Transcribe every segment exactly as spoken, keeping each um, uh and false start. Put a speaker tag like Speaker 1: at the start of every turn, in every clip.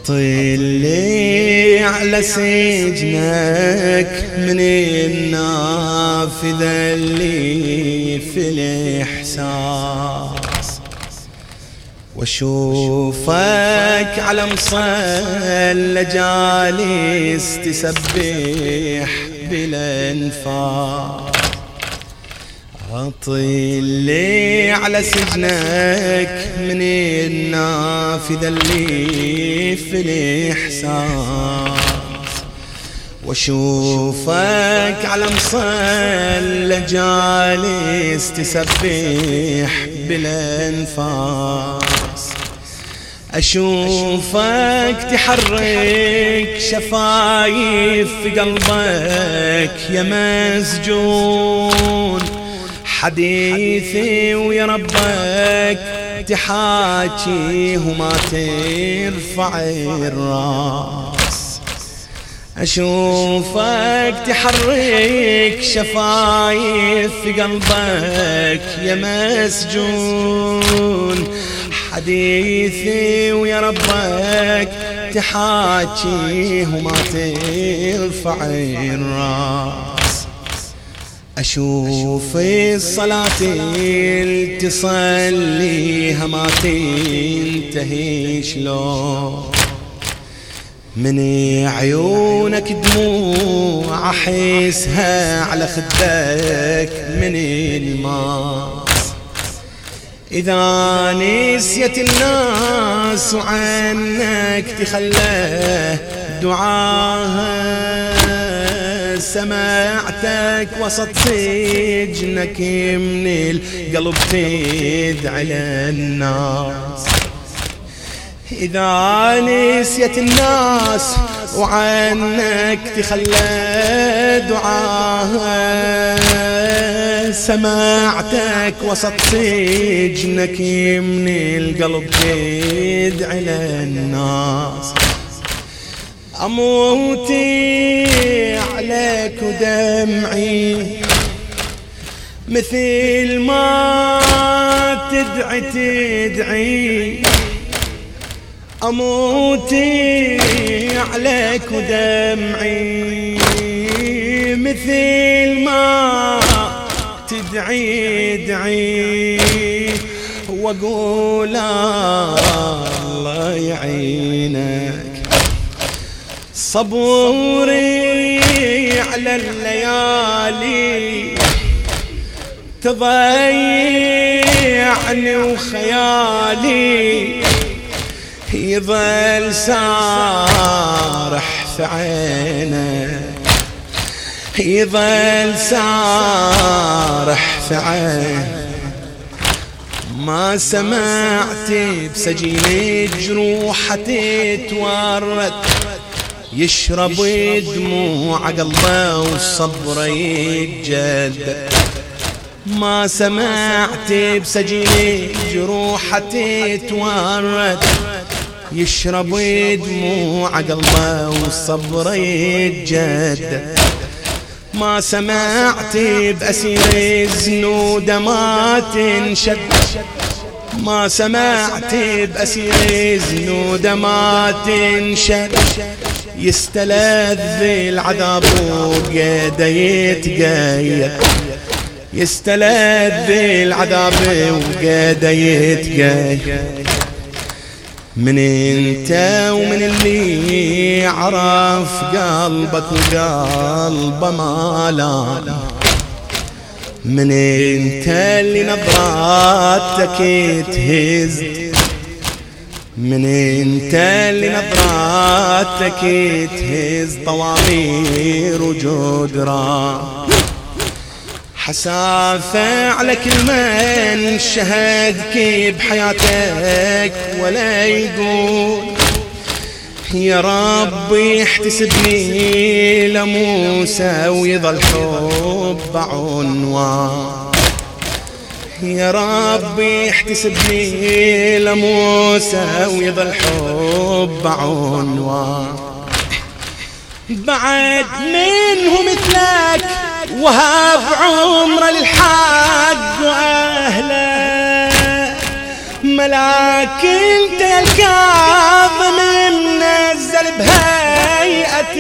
Speaker 1: أطلي على سجنك من النافذة اللي في الإحساس، واشوفك على مصلى جالس تسبح بالانفاس. أطلي على سجنك من النافذة اللي في الإحساس، واشوفك على مصلى جالس تسبح بالانفاس. أشوفك تحرك شفايف في قلبك يا مسجون، حديثي ويا ربك تحاكيه وما ترفع الراس. أشوفك تحرك شفايف في قلبك يا مسجون، حديثي ويا ربك تحاكيه وما ترفع الراس. أشوف الصلاة تصليها ما تنتهي شلون، من عيونك دموع أحسها على خدك من الماء. إذا نسيت الناس وعنك تخلى دعاها، سمعتك وسط سجنك من القلب تدعي للناس. إذا نسيت الناس وعنك تخلى دعاها، سمعتك وسط سجنك من القلب تدعي للناس. أموتي عليك ودمعي مثل ما تدعي تدعي، أموتي عليك ودمعي مثل ما تدعي دعي، وأقول الله يعينك. صبوري على الليالي تضيعني وخيالي يظل سارح في عينك، يظل سارح في عينك. ما سمعت بسجين جروحة تتورد، يشرب دموع قلبه والصبر يتجدد. ما سمعت بسجين جروحة تتورد، يشرب دموع قلبه والصبر يتجدد. ما سمعت بأسير الزنود ما تنشد، ما سمعت بأسير الزنود ما تنشد. يستلذ العذاب وقيده يتقيد، يستلذ العذاب وقيده يتقيد. من انت ومن اللي عرف قلبك وقلبه مالان، من انت اللي نظراتك تهز، من انت اللي نظراتك تهز طوامير وجدران. حسافة على كل من شهدك بحياتك ولا يقول يا ربي احتسبني لموسى ويظل حب عنوان. يا ربي احتسبني لموسى ويظل حب عنوان. بعد منه مثلك وهب عمره للحق وأهله، ملاك انت يا الكاظم منزل بهيئة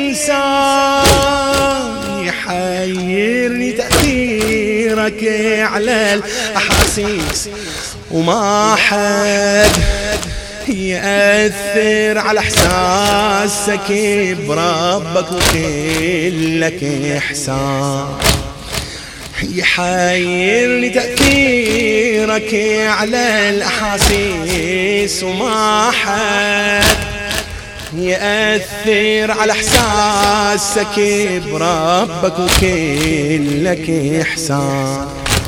Speaker 1: انسان، يحيرني تأثيرك على الاحاسيس وما حد يأثر على احساسك بربك وكلك احسان، يحيرني تأثيرك على الأحاسيس وما حد يأثر على احساسك بربك وكلك احسان.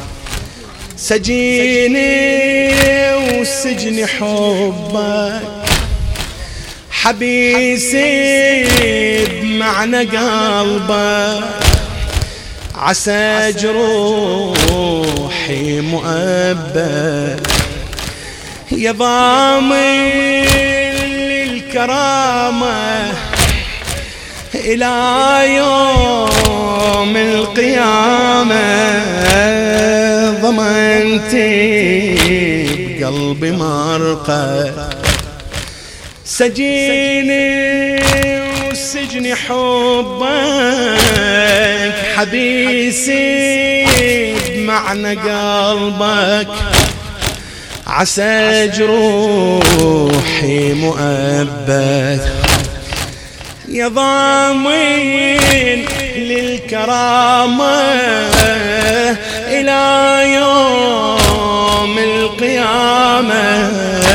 Speaker 1: سجيني والسجن حبك، حبيسي بمعنى قلبك، عسى جروحي مؤبد يا ضامن للكرامة إلى يوم القيامة، ضمنتي بقلبي مرقة. سجيني والسجن حبك، حبيسي بمعنى قلبك، عسى جروحي مؤبد يا ضامن للكرامة إلى يوم القيامة،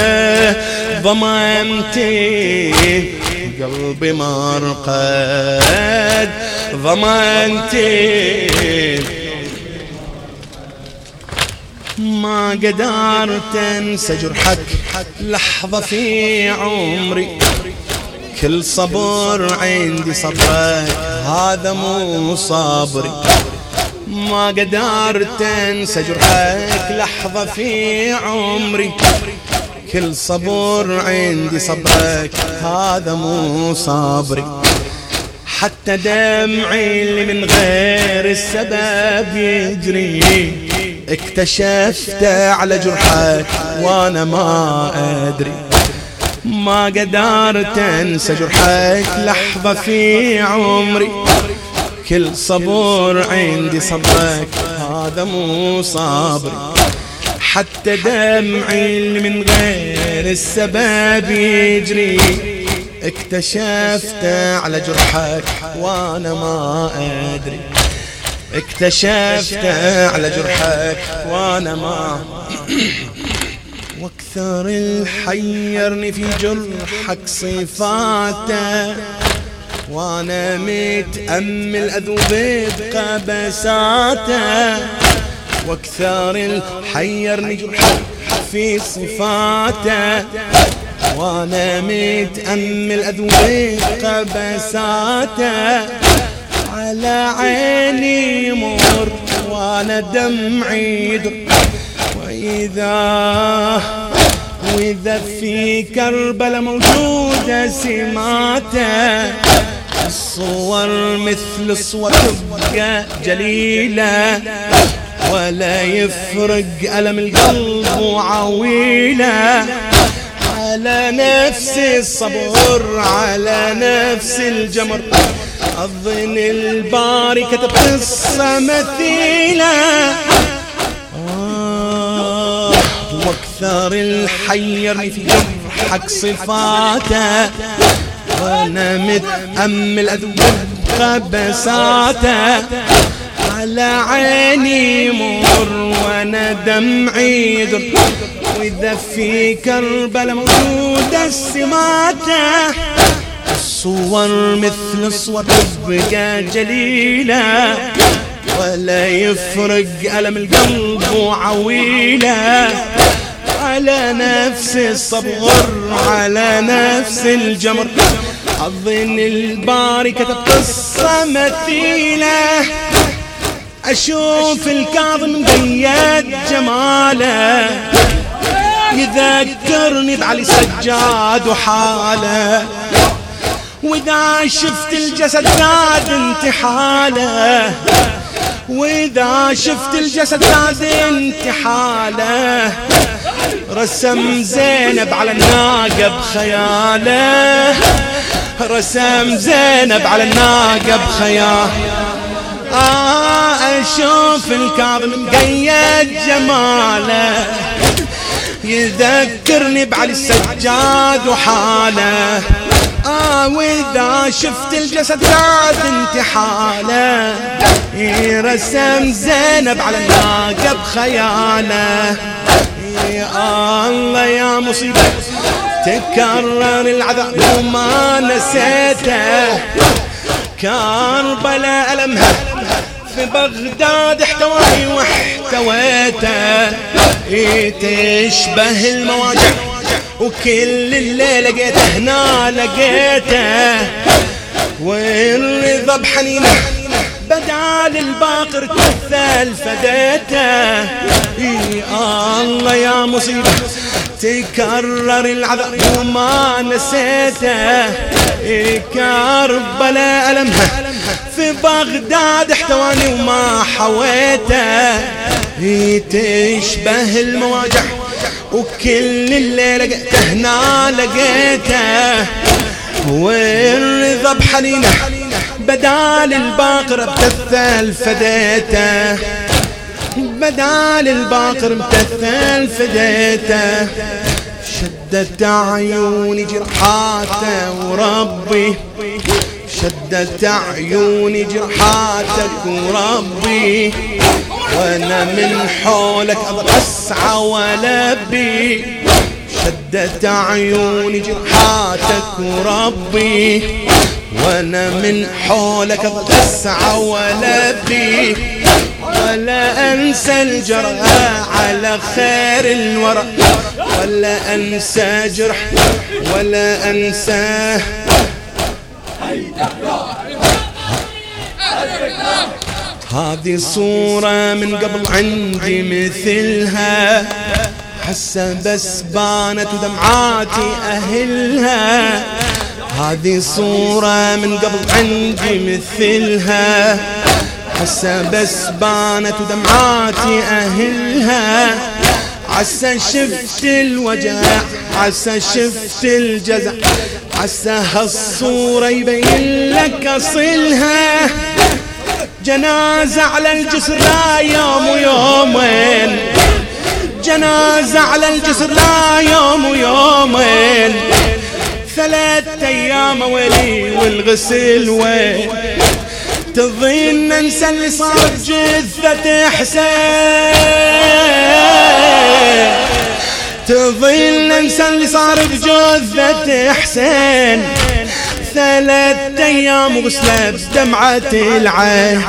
Speaker 1: ضمنتي قلبي مرقد، ضمنتي ما قدرت انسى جرحك لحظة في عمري، كل صبر عندي صبرك هذا مو صبري، ما قدرت انسى جرحك لحظة في عمري، كل صبر عندي صبرك هذا مو صبري، حتى دمعي اللي من غير السبب يجري اكتشفت على جرحك وانا ما ادري، ما قدرت انسى جرحك لحظة في عمري، كل صبر عندي صبرك هذا مو صبري، حتى دمعي اللي من غير السبب يجري اكتشفت على جرحك وانا ما ادري، اكتشفت على جرحك وانا ما واكثر الحيرني في جرحك صفاته، وانا متأمل اذوب بقبساته، واكثر الحيرني جرحك في صفاته، وانا متأمل اذوب قبساته، على عيني يمر وانا دمعي يدر، واذا واذا في كربلاء موجودة سماته، الصور مثل صور تبقى جليلة، ولا يفرق ألم القلب وعويلة، على نفس الصبر على نفس الجمر، أظن الباري كتب قصة مثيلة، آه واكثر الحيرني في جرحك صفاته، وانا متأمل أذوب قبساته، على عيني يمر وانا دمعي يدر، واذا في كربلاء موجودة سماته، الصور مثل صور تبقى جليلة، ولا يفرق ألم القلب وعويلة، على نفس الصبر على نفس الجمر، أظن الباري كتب قصة مثيلة، أشوف الكاظم مقيد جماله، يذكرني بعلي سجاد وحاله، وإذا شفت الجسد زاد انتحاله، وإذا شفت الجسد زاد انتحاله، رسم زينب على الناقة بخياله، رسم زينب على الناقة بخياله. آه أشوف الكاظم مقيد جماله، يذكرني بعلي السجاد وحاله. آه وإذا شفت الجسد لا انتحاله، رسم زينب على الناقة بخياله. يا الله يا مصيبة تكرر العذاب وما نسيته، كربلاء ألمها في بغداد احتواني واحتويته. تشبه المواجع وكل اللي لقيته هنا لقيته، والرضا بحنينه بدال الباقر تمثل فديته. يا الله يا مصيبة تكرر العذاب وما نسيته، كربلاء ألمها في بغداد احتواني وما حويته. تشبه المواجع وكل اللي لقيته هنا لقيته، والرضا بحنينه بدال الباقر امتثل فديته، بدال الباقر امتثل فديته. شدت عيوني جرحاته وربي، شدت عيوني جرحاتك وربي، وانا من حولك اظل اسعى ولبي. شدت عيوني جرحاتك وربي، وانا من حولك اظل اسعى ولبي. ولا انسى الجرح على خير الورى، ولا انسى جرح ولا انسى. هذه صورة من قبل عندي مثلها، حسه بس بانت ودمعاتي أهلها. هذه صورة من قبل عندي مثلها، حسه بس بانت ودمعاتي أهلها. عسى شفت الوجع، عسى شفت الجزع، عسى هالصورة يبين لك أصلها. جنازة على الجسر لا يوم ويومين، جنازة على الجسر لا يوم ويومين. ثلاث أيام ويلي والغسل وين، تظن ننسى اللي صار بجثة حسين، تظن ننسى اللي صار بجثة حسين. ثلاث أيام وغسلة بدمعة العين،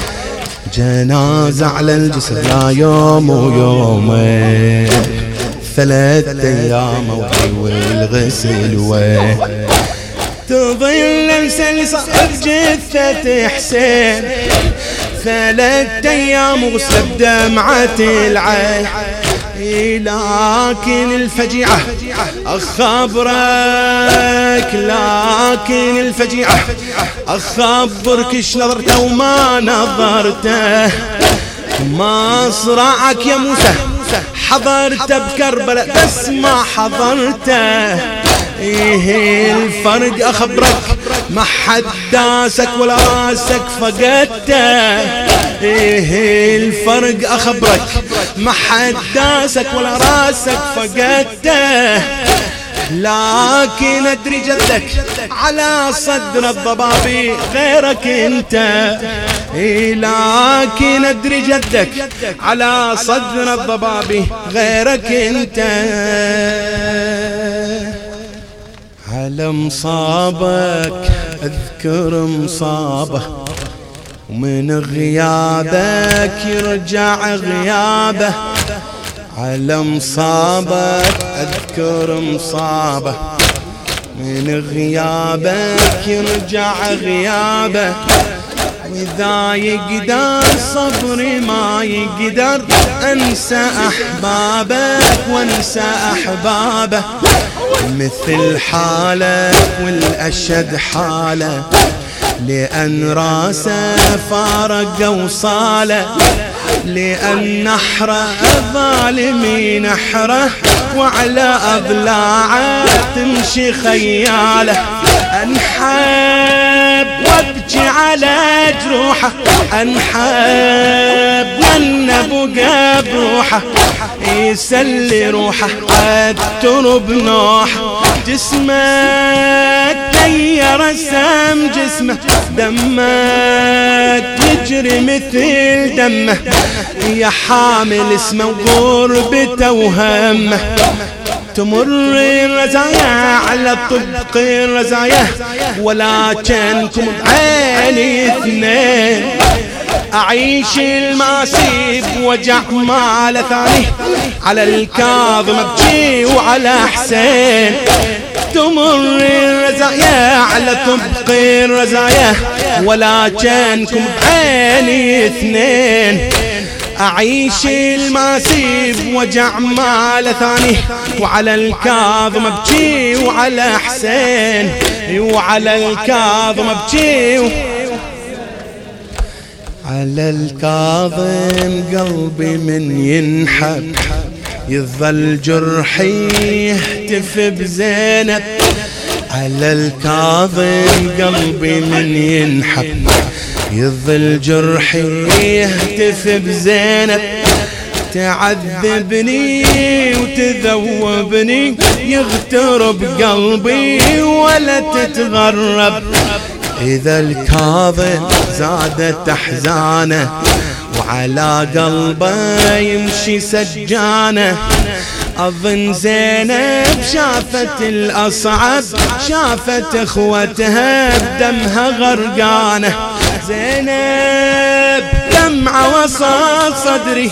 Speaker 1: جنازة على الجسر لا يوم ويومين. ثلاث أيام والغسل وين، تظل ننسى اللي صار بجثة حسين. ثلاث أيام وغسلة بدمعة العين. لكن الفجيعة أخبرك، لكن الفجيعة أخبرك إيش نظرته وما نظرته. مصرعك يا موسى حضرته بكربلاء بس ما حضرته. إيه الفرق أخبرك ما حد داسك ولا راسك فقدته. إيه الفرق أخبرك ما حد داسك ولا راسك فقدته. لكن أدري جدك على صدر الضبابي غيرك انت. إيه لكن أدري جدك على صدر الضبابي غيرك انت. على مصابك أذكر مصابه، ومن غيابك يرجع غيابه. على مصابك أذكر مصابه، من غيابك يرجع غيابه. وإذا يقدر صبري ما يقدر أنسى أحبابك وأنسى أحبابه. مثل حالك والأشد حاله، لأن راسه فارق وصاله، لأن نحره ظالمي نحره، وعلى أضلاعه تمشي خياله. أنحب وابكي على جروحه، أنحب لأن بقى بروحه يسلي روحه عالترب نوحه. جسمك غير رسم جسمه، دمك يجري مثل دمه، يا حامل اسمه وغربته وهمه. تمر الرزايا على طبق الرزايا، ولكنكم بعيني اثنين. أعيش المصيب وجع مال ثاني، على الكاظم ابكي وعلى حسين. تمر الرزايا على طبق الرزايا، ولكنكم بعيني اثنين. أعيش المصيب وجع مال ثاني، وعلى الكاظم ابكي وعلى حسين، وعلى الكاظم ابكي و... على الكاظم قلبي من ينحب، يظل جرحي يهتف بزينب. على الكاظم قلبي من ينحب، يظل جرحي يهتف بزينب. تعذبني وتذوبني، يغترب قلبي ولا تتغرب. إذا الكاظم زادت أحزانه، وعلى قلبه يمشي سجانه. أظن زينب شافت الأصعب، شافت اخوتها بدمها غرقانة. زينب دمعة وسط صدري،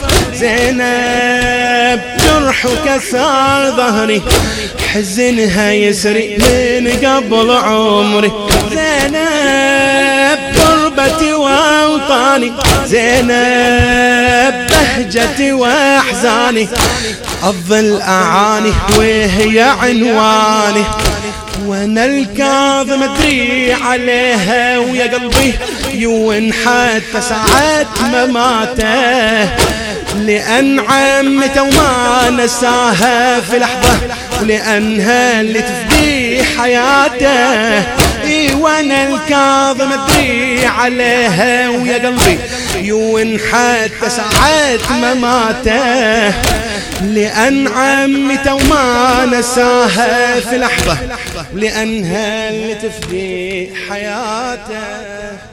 Speaker 1: زينب جرح وكسر ظهري، حزنها يسري من قبل عمري. زينب غربتي وأوطاني، زينب بهجتي وأحزاني، أظل أعاني وهي عنواني. وانا الكاظم ادري عليها ويا قلبي يون حتى ساعة مماته، لأن عمته وما نساها في لحظة، ولأنها اللي تفدي حياته. اي وانا الكاظم ادري عليها ويا قلبي يون حتى ساعة مماته، لأن عمته وما نساها في لحظة، لأنها اللي تفدي حياته.